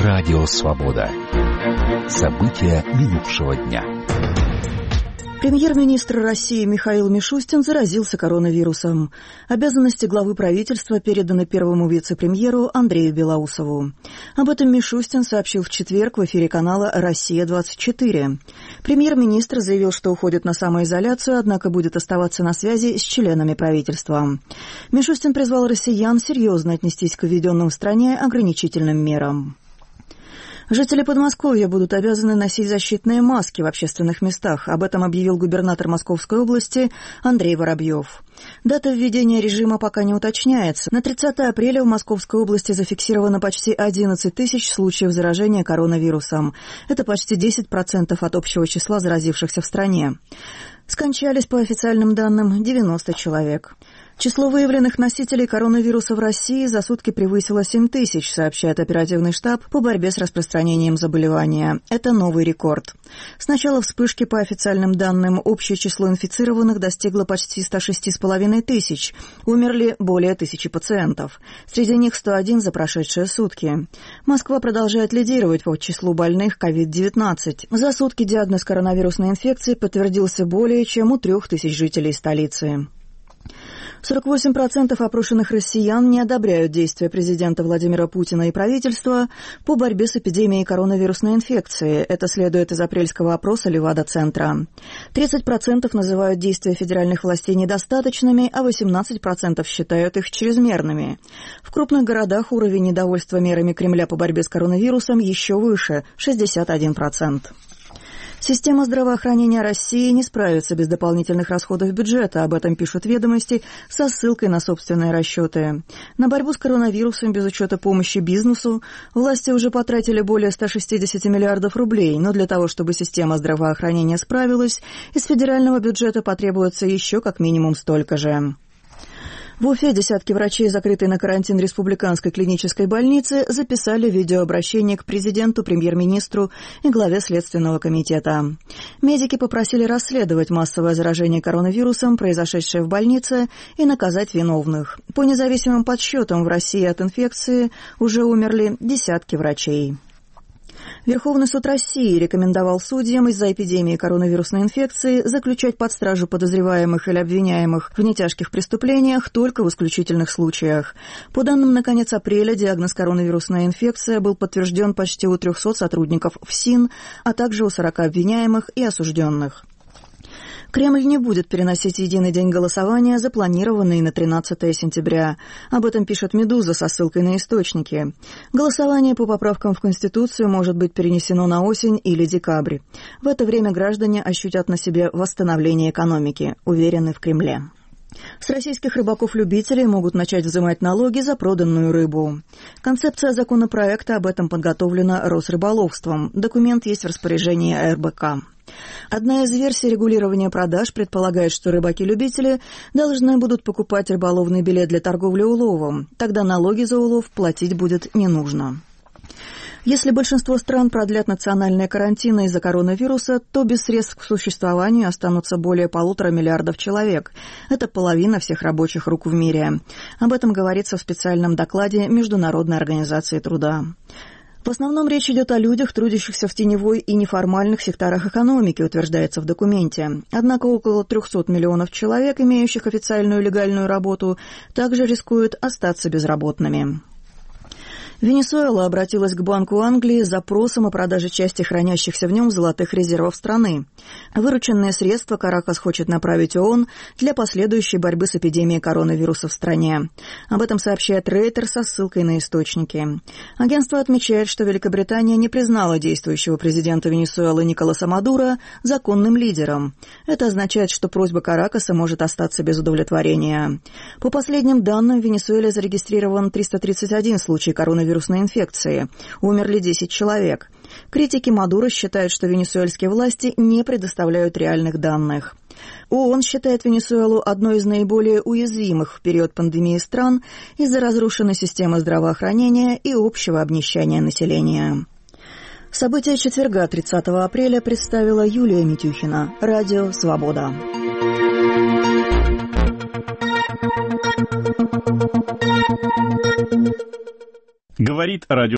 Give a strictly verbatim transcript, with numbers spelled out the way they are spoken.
Радио Свобода. События минувшего дня. Премьер-министр России Михаил Мишустин заразился коронавирусом. Обязанности главы правительства переданы первому вице-премьеру Андрею Белоусову. Об этом Мишустин сообщил в четверг в эфире канала «Россия-двадцать четыре». Премьер-министр заявил, что уходит на самоизоляцию, однако будет оставаться на связи с членами правительства. Мишустин призвал россиян серьезно отнестись к введенным в стране ограничительным мерам. Жители Подмосковья будут обязаны носить защитные маски в общественных местах. Об этом объявил губернатор Московской области Андрей Воробьев. Дата введения режима пока не уточняется. На тридцатое апреля в Московской области зафиксировано почти одиннадцать тысяч случаев заражения коронавирусом. Это почти десять процентов от общего числа заразившихся в стране. Скончались, по официальным данным, девяносто человек. Число выявленных носителей коронавируса в России за сутки превысило семь тысяч, сообщает оперативный штаб по борьбе с распространением заболевания. Это новый рекорд. С начала вспышки, по официальным данным, общее число инфицированных достигло почти ста шести с половиной тысяч. Умерли более тысячи пациентов. Среди них сто один за прошедшие сутки. Москва продолжает лидировать по числу больных ковид девятнадцать. За сутки диагноз коронавирусной инфекции подтвердился более чем у трех тысяч жителей столицы. сорок восемь процентов опрошенных россиян не одобряют действия президента Владимира Путина и правительства по борьбе с эпидемией коронавирусной инфекции. Это следует из апрельского опроса Левада-центра. тридцать процентов называют действия федеральных властей недостаточными, а восемнадцать процентов считают их чрезмерными. В крупных городах уровень недовольства мерами Кремля по борьбе с коронавирусом еще выше – шестьдесят один процент. Система здравоохранения России не справится без дополнительных расходов бюджета. Об этом пишут «Ведомости» со ссылкой на собственные расчеты. На борьбу с коронавирусом без учета помощи бизнесу власти уже потратили более ста шестидесяти миллиардов рублей. Но для того, чтобы система здравоохранения справилась, из федерального бюджета потребуется еще как минимум столько же. В Уфе десятки врачей, закрытой на карантин республиканской клинической больницы, записали видеообращение к президенту, премьер-министру и главе Следственного комитета. Медики попросили расследовать массовое заражение коронавирусом, произошедшее в больнице, и наказать виновных. По независимым подсчетам, в России от инфекции уже умерли десятки врачей. Верховный суд России рекомендовал судьям из-за эпидемии коронавирусной инфекции заключать под стражу подозреваемых или обвиняемых в нетяжких преступлениях только в исключительных случаях. По данным на конец апреля, диагноз коронавирусная инфекция был подтвержден почти у трехсот сотрудников ФСИН, а также у сорока обвиняемых и осужденных. Кремль не будет переносить единый день голосования, запланированный на тринадцатое сентября. Об этом пишет «Медуза» со ссылкой на источники. Голосование по поправкам в Конституцию может быть перенесено на осень или декабрь. В это время граждане ощутят на себе восстановление экономики, уверены в Кремле. С российских рыбаков-любителей могут начать взимать налоги за проданную рыбу. Концепция законопроекта об этом подготовлена Росрыболовством. Документ есть в распоряжении эр бэ ка. Одна из версий регулирования продаж предполагает, что рыбаки-любители должны будут покупать рыболовный билет для торговли уловом. Тогда налоги за улов платить будет не нужно. Если большинство стран продлят национальные карантины из-за коронавируса, то без средств к существованию останутся более полутора миллиардов человек. Это половина всех рабочих рук в мире. Об этом говорится в специальном докладе Международной организации труда. В основном речь идет о людях, трудящихся в теневой и неформальных секторах экономики, утверждается в документе. Однако около трехсот миллионов человек, имеющих официальную легальную работу, также рискуют остаться безработными. Венесуэла обратилась к Банку Англии с запросом о продаже части хранящихся в нем золотых резервов страны. Вырученные средства Каракас хочет направить ООН для последующей борьбы с эпидемией коронавируса в стране. Об этом сообщает Рейтер со ссылкой на источники. Агентство отмечает, что Великобритания не признала действующего президента Венесуэлы Николаса Мадуро законным лидером. Это означает, что просьба Каракаса может остаться без удовлетворения. По последним данным, в Венесуэле зарегистрирован триста тридцать один случай коронавируса вирусной инфекции. Умерли десять человек. Критики Мадуро считают, что венесуэльские власти не предоставляют реальных данных. ООН считает Венесуэлу одной из наиболее уязвимых в период пандемии стран из-за разрушенной системы здравоохранения и общего обнищания населения. События четверга, тридцатого апреля, представила Юлия Митюхина. Радио «Свобода». Говорит радио